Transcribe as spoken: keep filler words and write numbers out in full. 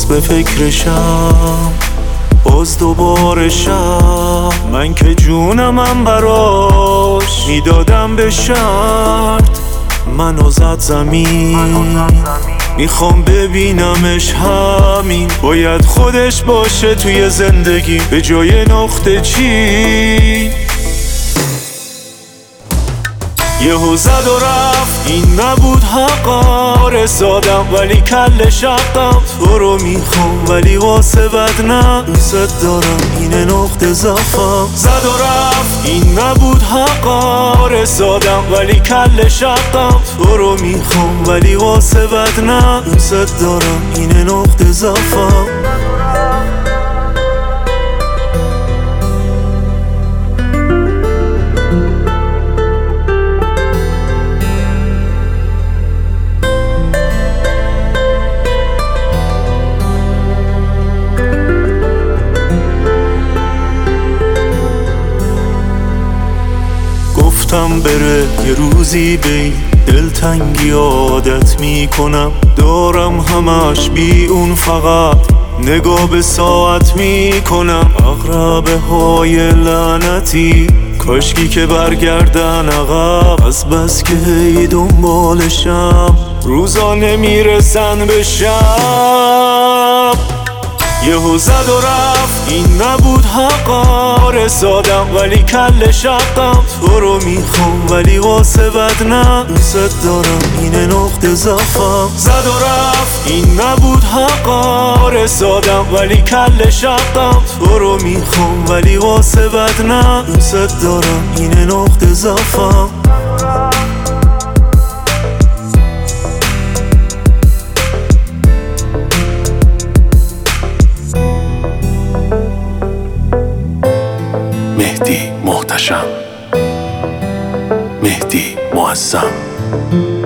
به فکرشم، باز دوباره شب. من که جونمم براش میدادم به شرط، منو زد زمین. میخوام ببینمش همین، باید خودش باشه توی زندگی به جای نقطه چی. یهو زد و رفت، این نبود حقا. رسادم ولی کل شقم، تو رو میخوام ولی واسه بد نه. دوست دارم اینه نقطه ضعفم. زد و رفت، این نبود حقا. رسادم ولی کل شقم، تو رو میخوام ولی واسه بد نه. دوست دارم اینه نقطه ضعفم. گفتم بره یه روزی بی دلتنگی عادت میکنم. دارم همش بی اون فقط نگاه به ساعت میکنم. اقربه های لعنتی کاشکی که برگردن عقب، از بس که هی دنبالشم روزا نمیرسن به شب. یهو زد و رفت، این نبود حقا. رسادم ولی کل شقم، تو رو میخوام ولی واسه بد نه. دوست دارم اینه نقطه ضعفم. زد و رفت، این نبود حقا. رسادم ولی کل شقم، تو رو میخوام ولی واسه بد نه. دوست دارم اینه نقطه ضعفم. مهدی محتشم، مهدی معظم.